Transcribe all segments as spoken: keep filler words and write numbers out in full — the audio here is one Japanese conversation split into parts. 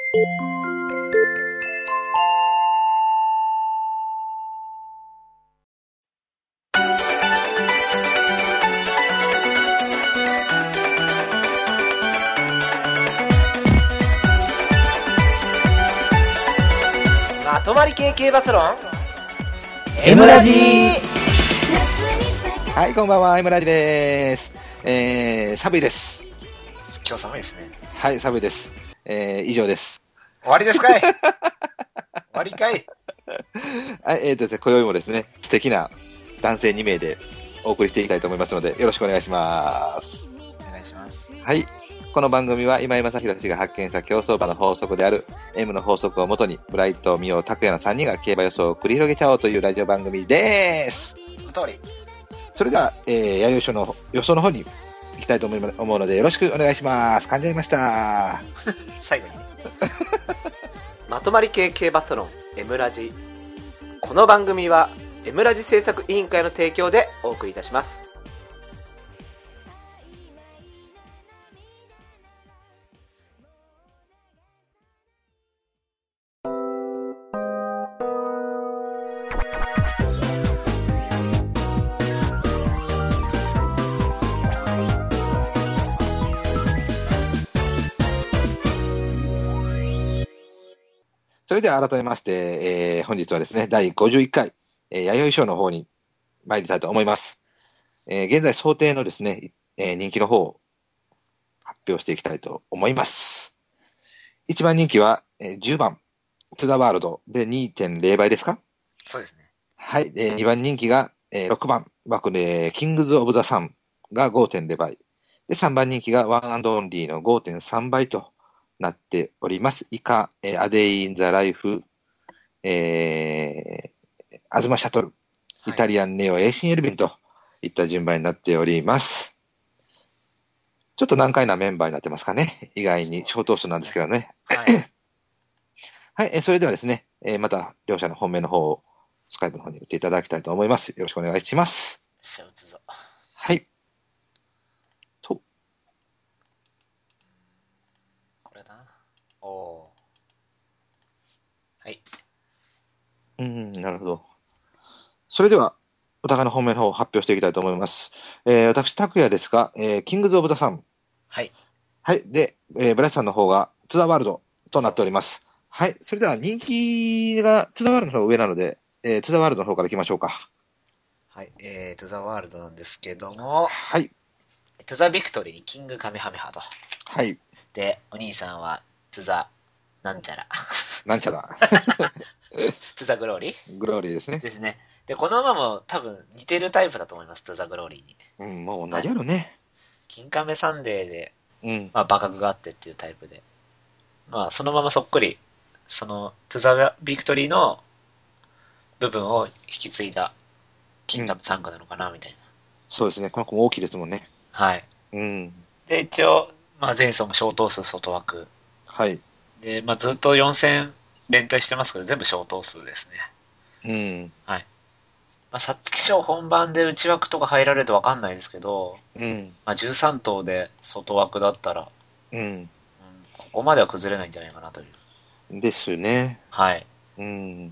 まとまり系系バスロン M ラジ。 はい、こんばんは、M ラジです。えー、寒いです。 今日寒いですね。 はい、寒いです。えー、以上です。 終わりですかい終わりかいはい、えーとですね、今宵もですね、素敵な男性に名でお送りしていきたいと思いますので、よろしくお願いします。 お願いします。 はい。この番組は今井正弘氏が発見した競走馬の法則である M の法則をもとに、ブライト、ミオ、タクヤのさんにんが競馬予想を繰り広げちゃおうというラジオ番組です。 その通り。 それでは、えー、弥生賞の予想の方に行きたいと思い思うので、よろしくお願いします。噛んじゃいました。 最後にね。まとまり系系バスロン M ラジ。この番組は M ラジ制作委員会の提供でお送りいたします。 それでは改めまして、えー、本日はですね、だいごじゅういっかい、えー、弥生賞の方に参りたいと思います。えー、現在想定のですね、えー、人気の方を発表していきたいと思います。いちばん人気は、えー、じゅうばん、トゥザワールドで にてんゼロ 倍ですか？ そうですね。 はい。えー、にばん人気が、えー、ろくばん、枠で、キングズ・オブ・ザ・サンが ごてんゼロ 倍。で、さんばん人気がワンアンドオンリーの ごてんさん 倍となっております。以下、えー、アデイ・イン・ザ・ライフ、えー、アズマ・シャトル、イタリアン・ネオ・エイシン・エルビンといった順番になっております。ちょっと難解なメンバーになってますかね。意外に小頭数なんですけどね。はい。はい、えー、それではですね、えー、また両者の本命の方をスカイプの方に打っていただきたいと思います。よろしくお願いします。 しゃ打つぞ。 はい。と。 これだな。おー。はい。 うん、なるほど。それでは、お互いの本命の方を発表していきたいと思います。えー、私、拓也ですが、えー、キングズ・オブ・ザ・サン。 はい。 はい。で、えー、ブライスさんの方が、トゥザ・ワールドとなっております。はい。それでは、人気がトゥザ・ワールドの方が上なので、えー、トゥザ・ワールドの方から行きましょうか。 はい。えー、トゥザ・ワールドなんですけども、 はい。 トゥザ・ビクトリーにキング・カメハメハと。 はい。 で、お兄さんは、トゥザ・なんちゃら。 なんちゃら。 トゥザ・グローリーグローリーですね。 ですね。で、この馬も多分似てるタイプだと思います、トゥザ・グローリーに。 うん、もう同じやろね。はい、 金亀サンデーで、 うん。 まあ、馬格があってっていうタイプで。まあ、そのままそっくり、その、トゥザ・ビクトリーの部分を引き継いだ金亀サンクなのかな、みたいな、うん。 そうですね。この子も大きいですもんね。 はい。 うん。 で、一応、まあ、前走も小頭数外枠。 はい。 で、まあ、ずっとよん戦連帯してますけど、全部小頭数ですうん。 ね。はい。まあ、皐月賞本番で内枠とか入られるとわかんないですけど、 うん。 まあ、じゅうさん頭で外枠だったら、 うん。うん、 ここまでは崩れないんじゃないかなという。 ですね。 はい。 うん。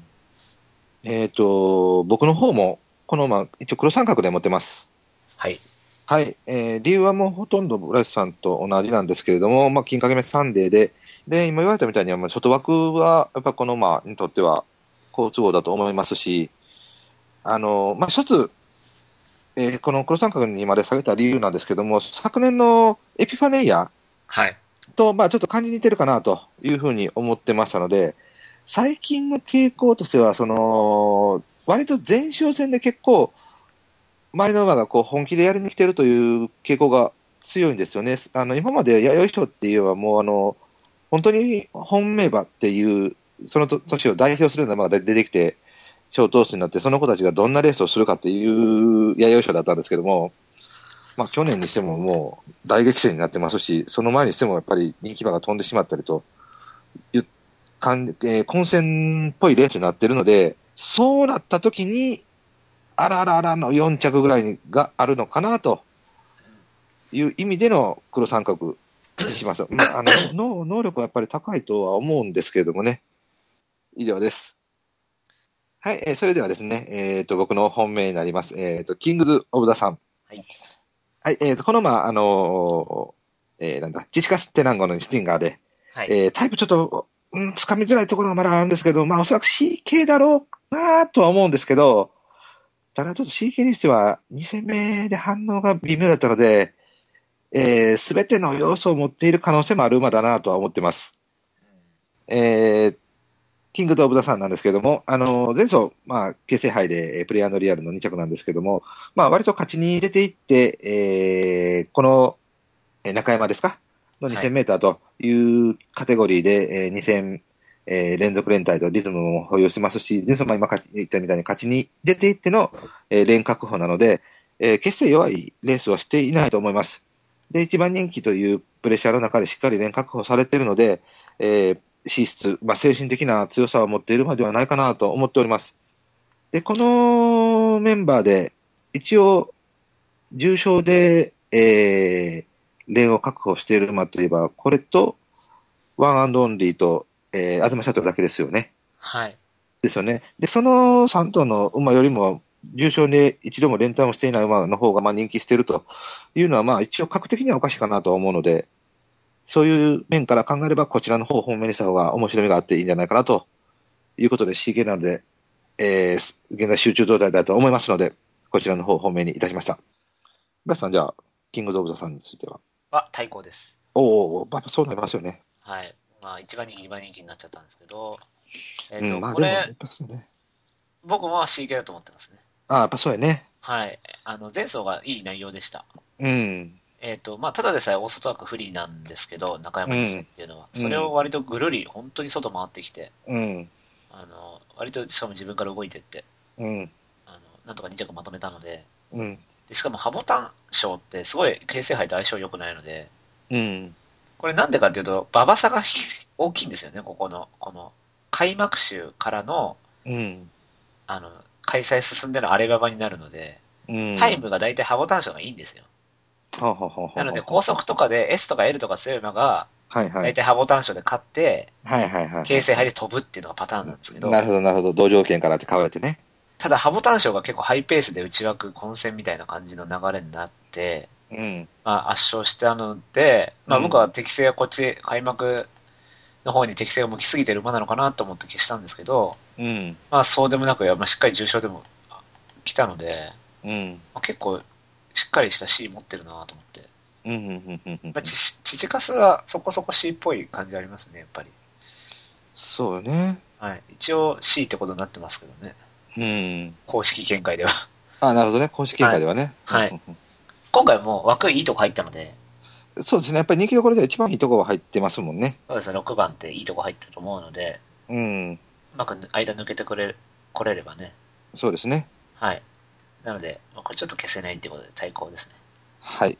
えっ、ー、と、僕の方も、このまま、一応黒三角で持ってます。 はい。 はい。えー、理由はもうほとんどブライスさんと同じなんですけれども、まあ、金掛け目サンデーで、で、今言われたみたいに、まあ、外枠は、やっぱこの馬にとっては、好都合だと思いますし、あの、まあ、一つ、えー、この黒三角にまで下げた理由なんですけども、昨年のエピファネイアと、まあ、ちょっと感じ似てるかなというふうに思ってましたので、最近の傾向としては、その、割と前哨戦で結構、周りの馬がこう本気でやりに来てるという傾向が強いんですよね。あの、今まで弥生賞っていうのはもうあの、本当に本命馬っていう、その年を代表するような馬が出てきて、小頭数になって、その子たちがどんなレースをするかっていう弥生賞だったんですけども、まあ去年にしてももう大激戦になってますし、その前にしてもやっぱり人気馬が飛んでしまったりと、かんえー、混戦っぽいレースになってるので、そうなった時に、あらあらあらのよん着ぐらいがあるのかなという意味での黒三角します。まあ、あの、能能力はやっぱり高いとは思うんですけれどもね。以上です。はい、えーそれではですね、えっと、僕の本命になります。えっと、キングズ・オブ・ザ・サン。 はい。 はい、えっと、この、まあ、あのーえーなんだ、チチカステナンゴのスティンガーで、 はい。 えータイプちょっと、うん、つかみづらいところがまだあるんですけど、まあ、おそらく シーケー だろうなとは思うんですけど、ただちょっと シーケー にしては、に戦目で反応が微妙だったので、えすべての要素を持っている可能性もある馬だなとは思ってます。えー、キングとオブザさんなんですけども、あの、前走、まあ、形成杯で、えープレイヤーのリアルのに着なんですけども、まあ、割と勝ちに出ていって、えー、この、えー中山ですかのにせんメーターというカテゴリーで、えーに戦、えー連続連帯とリズムも保有してますし、前走も今言ったみたいに勝ちに出ていっての、えー連確保なので、えー決して弱いレースはしていないと思います。で、一番人気というプレッシャーの中でしっかり連確保されているので、えー資質、まあ、精神的な強さを持っているまではないかなと思っております。で、このメンバーで、一応、重賞で、えー、連を確保している馬といえば、これと、ワンアンドオンリーと、えー、東シャトルだけですよね。 はい。 ですよね。で、そのさん頭の馬よりも、重賞で一度も連単をしていない馬の方がまあ人気しているというのは、まあ一応格的にはおかしいかなと思うので、そういう面から考えれば、こちらの方を本命にした方が面白みがあっていいんじゃないかなということで、シーケー なので、えー、現在集中状態だと思いますので、こちらの方を本命にいたしました。ブラスさん、じゃあ、キングズ・オブ・ザ・さんについては。 は、対抗です。 おお、やっぱそうなりますよね。 はい。まあ、一番人気、二番人気になっちゃったんですけど、えっ、と、 うん、まあでも、やこれっ、ぱそうね。 僕も シーケー だと思ってますね。 ああ、やっぱそうやね。 はい。あの、前走がいい内容でした。 うん、 えっ、と、まあ、ただでさえ大外枠不利なんですけど、中山優戦っていうのは。 うん、 それを割とぐるり、本当に外回ってきて、 うん、 あの、割としかも自分から動いてって、 うん、 あの、なんとかに着まとめたので、 うん、 でしかもハボタン賞ってすごい形成杯と相性良くないので、 うん、 これなんでかっていうと、馬場差が大きいんですよね、ここの、この、開幕週からの、 うん、 あの、開催進んでのアレババになるので、 うん。 タイムが大体ハボタン賞がいいんですよ。 ははははなので、高速とかで S とか L とか強い馬が、 はいはい。 大体ハボタン賞で勝って、 はいはいはい。 形成杯で飛ぶっていうのがパターンなんですけど、 なるほどなるほど。同条件からって買われてね。 ただハボタン賞が結構ハイペースで内枠混戦みたいな感じの流れになって、 うん。 まあ、圧勝したので、まあ、 うん僕は適性はこっち、開幕の方に適性が向きすぎてる馬なのかなと思って消したんですけど、 うん。 まあ、そうでもなく、まあ、しっかり重賞でも来たので、 うん。 まあ、結構しっかりした C 持ってるなと思って。 うん。うん。うん。うん。 まあ、チチチカスはそこそこ C っぽい感じありますね、やっぱり。 そうよね。 はい。一応 C ってことになってますけどね。 うん。 公式見解では。 あ、なるほどね。公式見解ではね。 はいはいうんうん今回も枠いいとこ入ったので、 うんそうですね。やっぱり人気どころでは一番いいところは入ってますもんね。 そうですね、ろくばんっていいとこ入ったと思うので、 うん。 うまく間抜けてくれ、来れればね。 そうですね。 はい。なので、まあこれちょっと消せないってことで対抗ですね。 はい。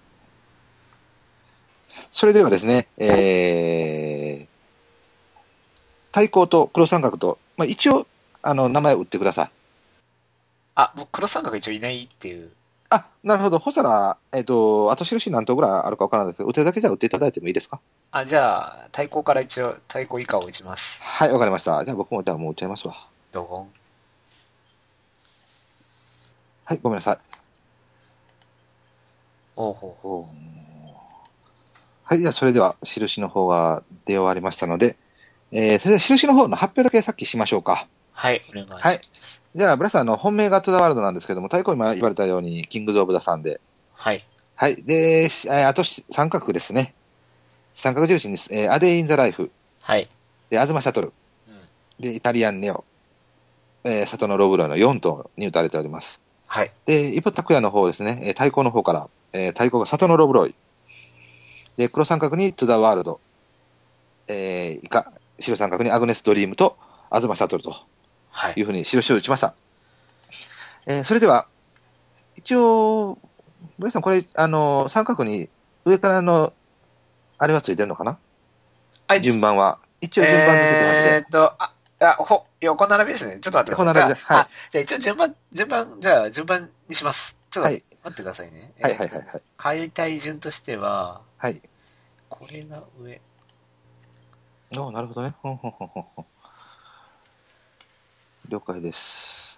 それではですね、えー、対抗と黒三角と、まあ、一応、あの、名前を打ってください。 あ、僕、黒三角一応いないっていう。 あ、なるほど。ほしたら、えっ、と、後印何頭ぐらいあるかわからないですけど、打てるだけじゃ打っていただいてもいいですか？ あ、じゃあ、対抗から一応、対抗以下を打ちます。 はい、わかりました。じゃあ僕も、じゃあもう打っちゃいますわ。 ドゴン。 はい、ごめんなさい。 ほうほうほはい、じゃあそれでは、印の方が出終わりましたので、えー、それでは印の方の発表だけさっきしましょうか。 はい、お願いします。 はいじゃあ、ブラスさん、あの、本命がトゥザワールドなんですけども、対抗今言われたように、キングズ・オブ・ザ・サンで。 はい。 はい。で、しえーあとし三角ですね。三角印に、えーアデイ・イン・ザ・ライフ。 はい。 で、アズマ・シャトル。 うん。 で、イタリアン・ネオ。えー、サトノ・ロブロイのよん頭に打たれております。 はい。 で、一方、拓也の方ですね、えー対抗の方から、えー対抗がサトノ・ロブロイ。で、黒三角にトゥザワールド。えー、以下、白三角にアグネス・ドリームと、アズマ・シャトルとはいいう。ふうに印を打ちました。えーそれでは、一応、ブレイさん、これ、あの、三角に上からの、あれはついてるのかなはい。 順番は。一応順番付けてまして。 えーっと、あ、あ、ほ、横並びですね。ちょっと待ってください。 横並びでじゃあはいあ、じゃあ一応順番、順番、じゃあ順番にします。ちょっとはい待ってくださいね。 はいはいはいえーっと変えたい順としては、 はい。 これが上。 ああ、なるほどね。ほんほんほんほんほん。了解です。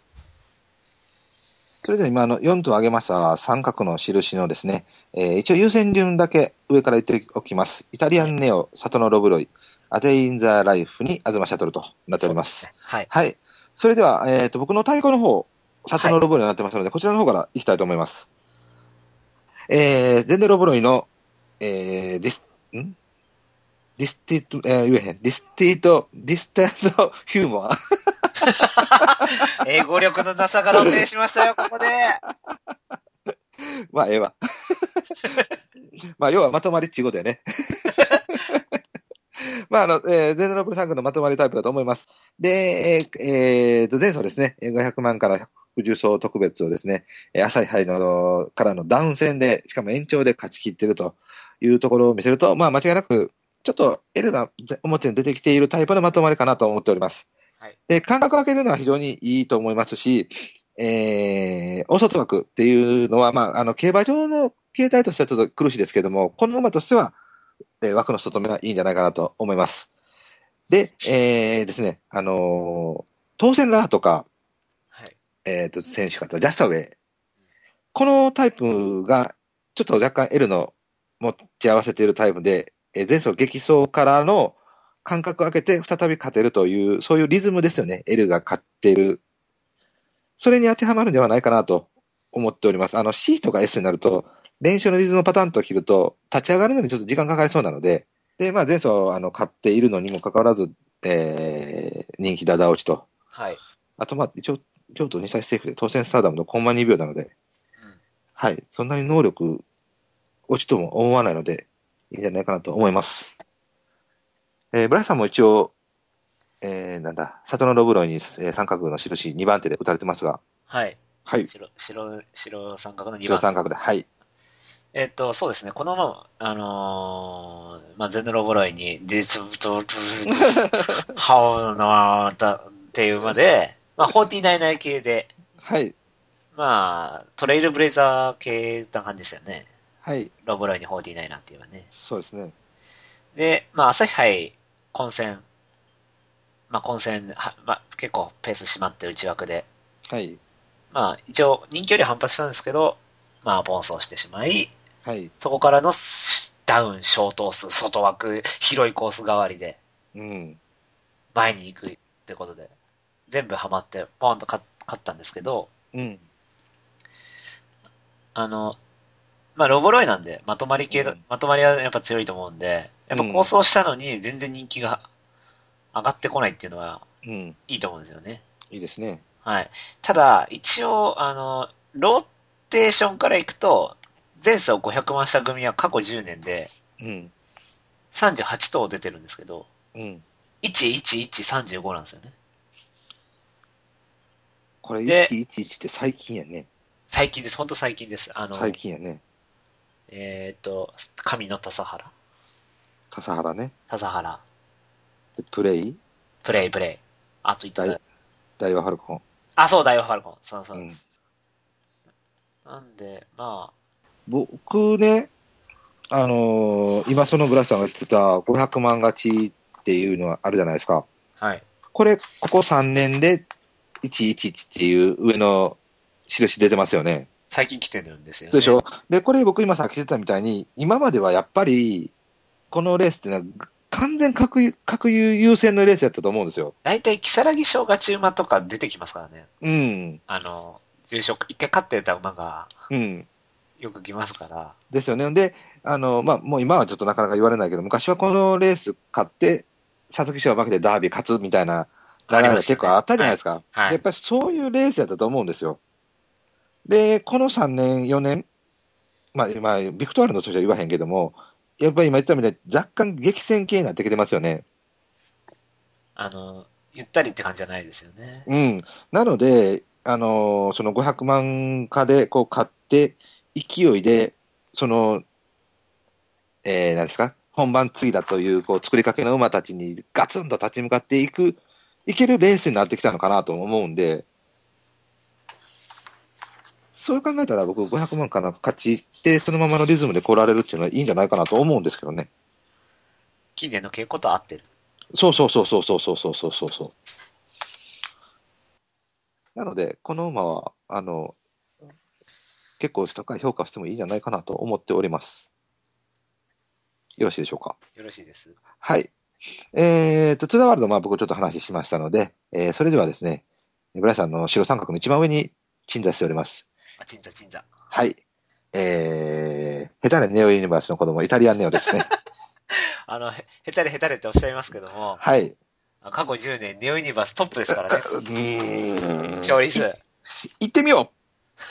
それでは今、あの、よんと挙げました三角の印のですね、えー一応優先順だけ上から言っておきます。イタリアンネオ、サトノロブロイ、アデインザライフに東シャトルとなっております。 そうですね。はい。 はい。それでは、えっと、僕の太鼓の方、サトノロブロイになってますので、こちらの方から行きたいと思います。えー、デンデロブロイの、えー、ディス、んディスティート、えー、言えへん。ディスティート、ディスタントヒューモア。 英語力のなさが露呈しましたよ、ここで。 まあ、ええわ。まあ、要はまとまりっちゅうことやね。まあ、あの、えー、デンデロブロイさんのまとまりタイプだと思います。で、えー、えーと、前走ですね、ごひゃくまんからひゃくじゅう走特別をですね、朝日杯の、からのダウン戦で、しかも延長で勝ち切っているというところを見せると、まあ、間違いなく、ちょっと L が表に出てきているタイプのまとまりかなと思っております。 はい。 で、間隔を空けるのは非常にいいと思いますし、えー、大外枠っていうのは、まあ、あの、競馬場の形態としてはちょっと苦しいですけども、この馬としては、えー枠の外目はいいんじゃないかなと思います。で、えーですね、あのー当選ラーとか、 はい。 えっと、選手かと、ジャスタウェイ。このタイプが、ちょっと若干 L の持ち合わせているタイプで、えー前走激走からの間隔を空けて再び勝てるという、そういうリズムですよね。L が勝っている。それに当てはまるんではないかなと思っております。あの C とか S になると、練習のリズムパターンと切ると、立ち上がるのにちょっと時間かかりそうなので、で、まあ前走、あの、勝っているのにもかかわらず、えー、人気だだ落ちと。 はい。 あと、まあ、一応、京都にさいセーフで当選スターダムのコンマにびょうなので、 うん。 はい。そんなに能力落ちとも思わないので、いいんじゃないかなと思います。えー、ブライさんも一応、えー、なんだ、里のロブロイに、えー三角の印にばん手で打たれてますが、 はい。 はい。 白、白、白三角のにばん。 白三角で、はい。 えっと、そうですね。このまま、あのーまあ、ゼノロボロイに、ディストゥトゥハオナーだっていう馬で、まあ、フォーティーナイナー系で、 はい。 まあ、トレイルブレイザー系な感じですよね。 はい。 ロボロイにフォーティーナイナーっていうのはね。 そうですね。 で、まあ、朝日杯混戦、まあ、混戦、はまあ、結構ペース締まって内枠で、 はい。 まあ、一応人気より反発したんですけど、まあ、暴走してしまい、 はい。 そこからのダウン、小トース、外枠、広いコース代わりで、 うん。 前に行くってことで、全部ハマって、ポンと勝ったんですけど、 うん。 あの、まあ、ロボロイなんで、まとまり系、 うんまとまりはやっぱ強いと思うんで、やっぱ構想したのに全然人気が上がってこないっていうのは、 うん。 いいと思うんですよね。 いいですね。 はい。ただ、一応、あの、ローテーションからいくと、前走ごひゃくまんした組は過去じゅうねんでうん。 さんじゅうはち頭出てるんですけど、 うん。 いちいちいちさんじゅうごなんですよね。 これ、 でいちいちいちって最近やね。 最近です。ほんと最近です。あの、 最近やね。 えっ、と、神の笹原。 笠原ね。 笹原。 で、プレイ、 プレイプレイ。あと言ってた。 大和ファルコン。 あ、そう、ダイワファルコン。そうそううんです。なんで、ま僕ね、あのー今そのブラスさんが言ってたごひゃくまん勝ちっていうのはあるじゃないですか。 あ、はい。 これ、ここさんねんでいちいちいちっていう上の印出てますよね。 最近来てるんですよね。 そうでしょ。で、これ僕今さっき言ってたみたいに、今まではやっぱり、このレースっていうのは完全確優確優優先のレースやったと思うんですよ。 大体、キサラギ賞勝ち馬とか出てきますからね。 うん。 あの、優勝、一回勝ってた馬がうん。 よく来ますから。 ですよね。で、あの、まあ、もう今はちょっとなかなか言われないけど、昔はこのレース勝って、皐月賞を負けてダービー勝つみたいな流れが結構あったじゃないですか。 はいはいでやっぱりそういうレースやったと思うんですよ。で、このさんねん、よねん、まあ、まあ、ビクトワールの年は言わへんけども、やっぱり今言ったみたいに若干激戦系になってきてますよね。 あの、ゆったりって感じじゃないですよね。 うん。なので、あのーそのごひゃくまんかでこう買って、勢いで、その、えー、なんですか、本番次だという、こう、作りかけの馬たちにガツンと立ち向かっていく、いけるレースになってきたのかなと思うんで、そう考えたら僕ごひゃくまんから勝ちして、そのままのリズムで来られるっていうのはいいんじゃないかなと思うんですけどね。 近年の傾向と合ってる。 そうそうそうそうそうそうそうそうそうそう。なので、この馬は、あの、結構高い評価してもいいんじゃないかなと思っております。よろしいでしょうか。 よろしいです。 はい。えーと、ツーダーワールド、まあ僕ちょっと話しましたので、えーそれではですね、ブライさんの白三角の一番上に鎮座しております。 あ、鎮座鎮座。 はい。えー、下手なネオユニバースの子供、イタリアンネオですね。 あの、へ、へたれへたれっておっしゃいますけども、 はい。 過去じゅうねん、ネオユニバーストップですからね。 うーん。 勝利数。 行ってみよ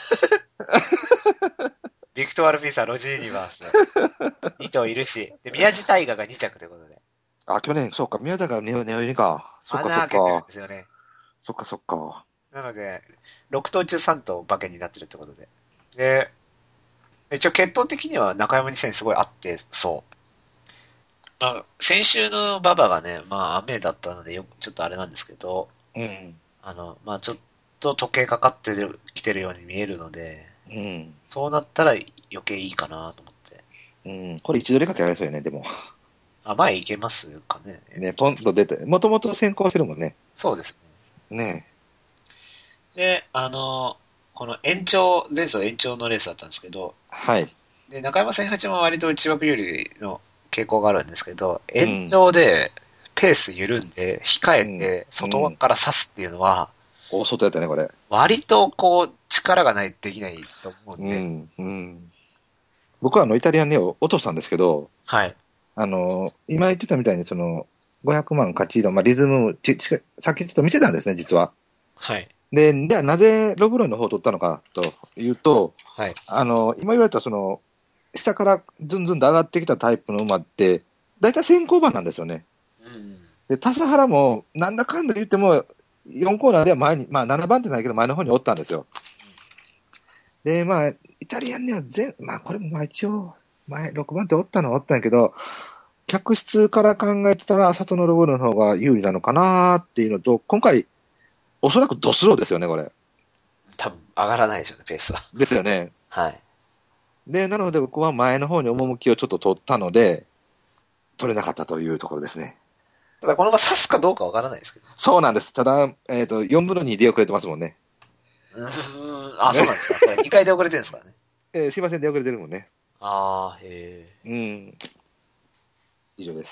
ビクトワル・ピーサー、ロジーユニバース。に頭いるし、で、宮地大河がに着ということで。 う。あ、去年、そうか、宮田がネオ、ネオユニか。そっかそっ穴開けてるんかで。すよね。 そっかそっか。 なので、ろく頭中さん頭馬券になってるってことで。で、一応血統的には中山に戦すごい合ってそう。まあ、先週の馬場がね、まあ雨だったのでよ、ちょっとあれなんですけど、 うん。 あの、まあちょっと時計かかってる、来てるように見えるので、 うん。 そうなったら余計いいかなと思って。 うん。これ一度でかけられそうよね、でも。 あ、前いけますかね。 ね、ポンと出て、もともと先行してるもんね。 そうですね。 ねで、あの、この延長、レースは延長のレースだったんですけど、 はい。 で、中山千八も割と内枠よりの傾向があるんですけど、 うん延長でペース緩んで、控えてうん外枠から刺すっていうのは、 大外やったね、これ。 割とこう、力がないとできないと思うんで、 うん。うん。僕はあの、イタリアンネオ落としたんですけど、 はい。 あの、今言ってたみたいに、その、ごひゃくまん勝ちの、まあ、リズム、ち、ち、さっきちょっと見てたんですね、実は。 はい。 で、じゃあなぜロブロイの方を取ったのかというと、 はい。 あの、今言われたその、下からずんずんと上がってきたタイプの馬って、大体先行馬なんですよね。 うん。 で、笹原も、なんだかんだ言っても、よんコーナーでは前に、まあななばんってないけど前の方におったんですよ。で、まあ、イタリアンには全、まあこれもまあ一応、前ろくばんっておったのはおったんやけど、客室から考えてたら、里のロボルの方が有利なのかなっていうのと、今回、おそらくドスローですよね、これ。 多分上がらないでしょうね、ペースは。 ですよね。 はい。 で、なので僕は前の方に趣をちょっと取ったので、取れなかったというところですね。 ただこの馬刺すかどうかわからないですけど。 そうなんです。ただ、えっ、と、よんぶのに出遅れてますもんね。 うーん。あ、そうなんですか。これにかいで遅れてるんですからね。 えーすいません、出遅れてるもんね。 ああ、へえ。 うん。以上です。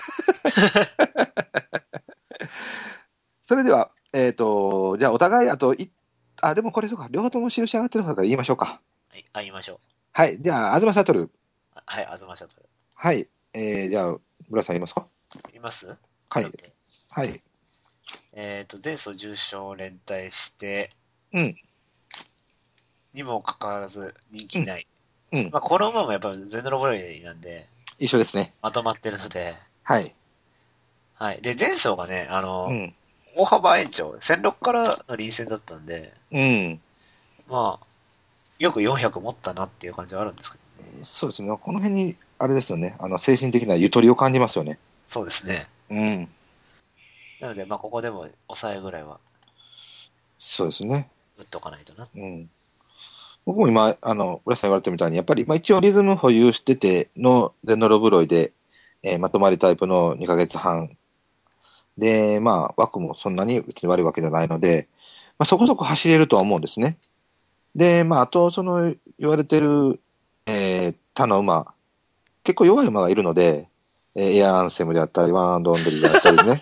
それでは、えっ、と、じゃあお互い、あとい、あ、でもこれそうか、両方とも印上がってる方から言いましょうか。 はい、あ、言いましょう。 はい。じゃあ、東悟。 あはい、あずましゃと。 はい。えー、じゃあ、ブラさん言いますか。 いますはい。はい。 えっ、と、前走重賞連帯して、 うん。 にもかかわらず人気ない。 うん。 まあ、この馬もやっぱりゼノロボロイなんで、 一緒ですね。 まとまってるので、 はい。 はい。で、前走がね、あの、 うん。 大幅延長、せんろくからの臨戦だったんで、 うん。 まあ、よくよんひゃく持ったなっていう感じはあるんですけど、 そうですね。この辺に、あれですよね。あの、精神的なゆとりを感じますよね。 そうですね。 うん。 なので、まあ、ここでも抑えぐらいはそうですね。 打っとかないとな。 うん。僕も今、あの、浦さん言われたみたいに、やっぱり、まあ一応リズム保有しててのゼノロブロイで、えーまとまりタイプのにかげつはん。で、まあ枠もそんなに別に悪いわけじゃないので、まあそこそこ走れるとは思うんですね。で、まああと、その言われてる、えー他の馬、結構弱い馬がいるので、えーエアアンセムであったり、ワンアンドオンドリーであったりね。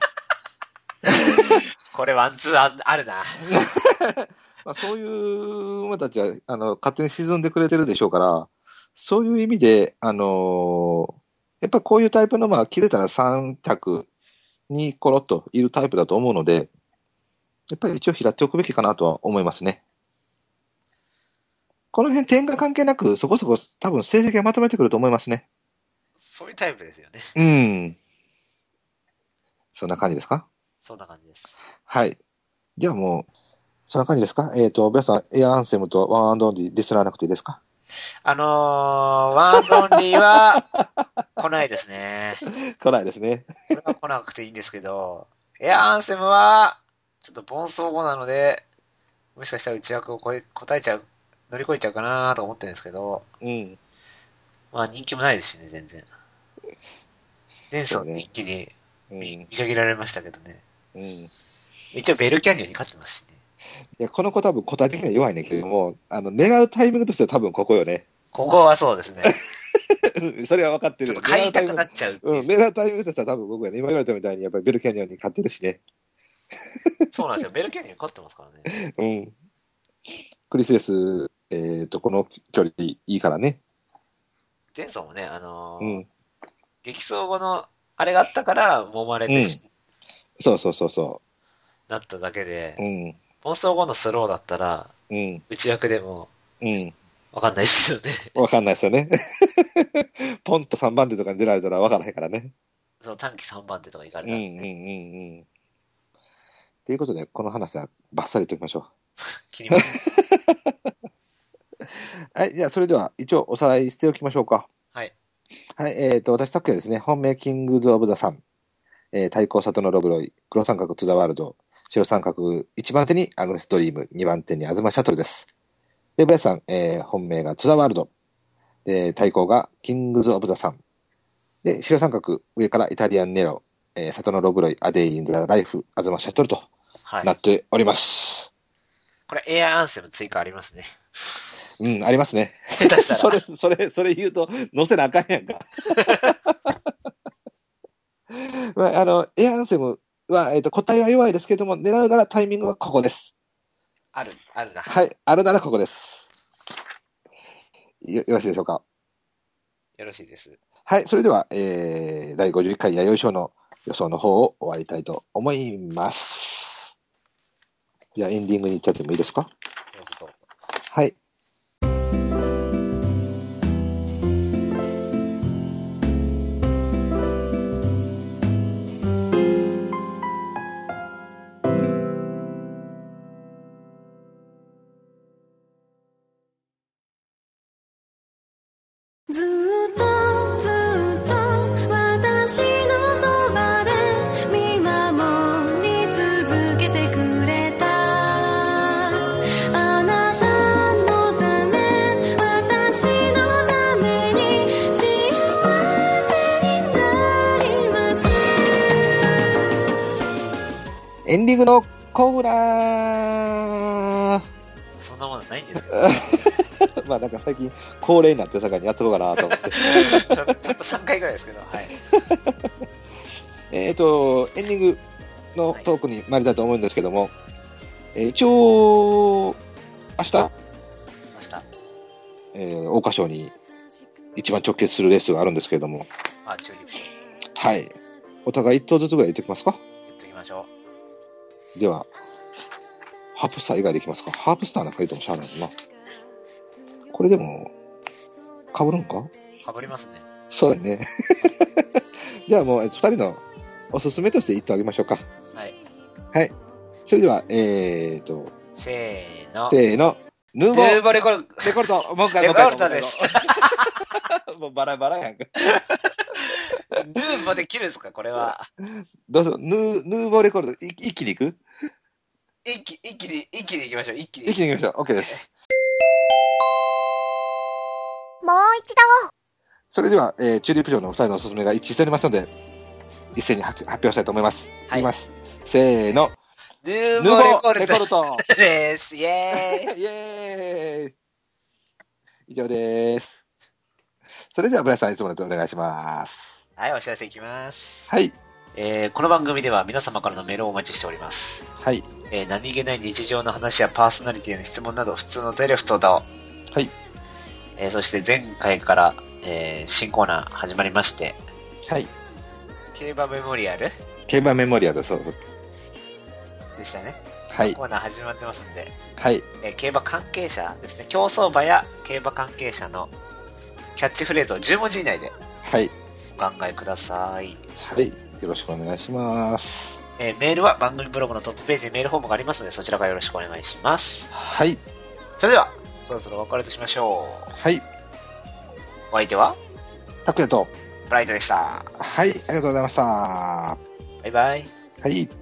これワンツーああるな。 まあ、そういう馬たちは、あの、勝手に沈んでくれてるでしょうから、そういう意味で、あのーやっぱこういうタイプの馬は切れたらさん着にコロッといるタイプだと思うので、やっぱり一応拾っておくべきかなとは思いますね。この辺点が関係なく、そこそこ多分成績がまとめてくると思いますね。 そういうタイプですよね。 うん。そんな感じですか？ そんな感じです。 はい。じゃあもう、そんな感じですか？えっ、と、皆さん、エアアンセムとワンアンドオンリーディスらなくていいですか？ あのー、ワンドンリーは来ないですね。 来ないですね。 これは来なくていいんですけど、エアアンセムは、ちょっと盆走後なので、もしかしたら内枠を超え答えちゃう、乗り越えちゃうかなと思ってるんですけど、 うん。 まあ人気もないですしね、全然。 前走で一気にうん、 見見限られましたけどね。 うん。い一応ベルキャニオンに勝ってますしね。 や、この子多分個体的には弱いねんけども、あの、狙うタイミングとしては多分ここよね。 ここはそうですね。 それは分かってる。 ちょっと買いたくなっちゃうっていう。 うん、狙うタイミングとしては多分僕やね。今言われたみたいにやっぱりベルキャニオンに勝ってるしね。 そうなんですよ。ベルキャニオン勝ってますからね。 うん。クリスエス、えっ、と、この距離いいからね。 前走もね、あのーうん。 激走後のあれがあったから揉まれてし、 そうそうそうそなっただけで、 う。うん。 奔走後のスローだったら、 うん。 内枠でもうん。 わかんないですよね。 わかんないですよね。ポンとさんばん手とかに出られたらわからへんからね。 そう、短期さんばん手とか行かれうんうんたらね。 うんうん。ということで、この話はバッサリときましょ気になる。 う。はい、じゃあそれでは一応おさらいしておきましょうか。 はい。 はい、えっ、と、私、タックはですね、本命キングズ・オブ・ザ・サン、えー、対抗里のロブロイ、黒三角トゥ・ザ・ワールド、白三角いちばん手にアグネス・ドリーム、にばん手にアズマ・シャトルです。で、ブラスさん、えー、本命がトゥ・ザ・ワールド、で、対抗がキングズ・オブ・ザ・サン、で、白三角上からイタリアン・ネロ、えー、里のロブロイ、アデイ・イン・ザ・ライフ、アズマ・シャトルとはい。 なっております。 これエアアンセム追加ありますね。 うん、ありますね。 下手したら。 それ、それ、それ言うと、載せなあかんやんか。まあ、あの、エアアンセムは、えっ、と、個体は弱いですけども、狙うならタイミングはここです。 ある、あるな。 はい、あるならここです。よ、よろしいでしょうか。 よろしいです。 はい、それでは、えー、だいごじゅういっかい弥生賞の予想の方を終わりたいと思います。じゃあ、エンディングに行っちゃってもいいですか？ どうぞどうぞ。 はい。 ずっとずっと私のそばで見守り続けてくれたあなたのため私のために幸せになりますエンディングのコーナー。 そんなものないんですけど。 まあなんか最近恒例になってるさかにやっとこうかなと思って。 ちょちょっとさんかいぐらいですけど、はい。 えっと、エンディングのトークに参りたいと思うんですけども、えー一応、明日、 明日。 えー、桜花賞に一番直結するレースがあるんですけれども、 あ、チューリップ賞。 はい。お互い一頭ずつぐらい言っておきますか？ 言っときましょでは、ハープスター以外でいきますか？ハープスターなんか言ってもしゃあないな。これでも、被るんか？ う。かぶりますね。 そうだね。じゃあもう、二人のおすすめとして言ってあげましょうか。 はい。 はい。それでは、えーと、 せーの。 せーの、ヌーボーヌーボレコル、 レコルト、もう一回、 レもう一回コルトです。 もうバラバラやんか。 ヌーボで切るんですか、これは。 どうぞ、ヌー、ヌーボーレコルト、い一気にいく？ 一気、一気に、一気に行きましょう、一気に。 一気にいきましょう。OK です。 もう一度それでは、えー、チューリップ賞のお二人のおすすめが一致しておりますので、一斉に発発表したいと思います。 はいいきます。せーの。 ヌーヌーボレコルボーレコルトト。 です。イェーイ。 イエーイ。以上です。それでは、ブラスさんいつものやつお願いします。 はい、お知らせいきます。 はい。 えー、この番組では皆様からのメールをお待ちしております。 はい。 えー、何気ない日常の話やパーソナリティへの質問など、普通のお便りを普通だを。 はい。 えー、そして前回から、えー、新コーナー始まりまして、 はい。 競馬メモリアル競馬メモリアル、そうそう。 でしたね。 はいコ。ーナー始まってますんで、 はい。 えー競馬関係者ですね。競走馬や競馬関係者のキャッチフレーズをじゅう文字以内ではい。 お考えください。 はい。よろしくお願いします。 えーメールは番組ブログのトップページにメールフォームがありますので、そちらからよろしくお願いします。 はい。 それでは、そろそろお別れとしましょう。 はい。 お相手は、 タクヤと、 ブライトでした。 はい。ありがとうございました。はバイバイ。 い。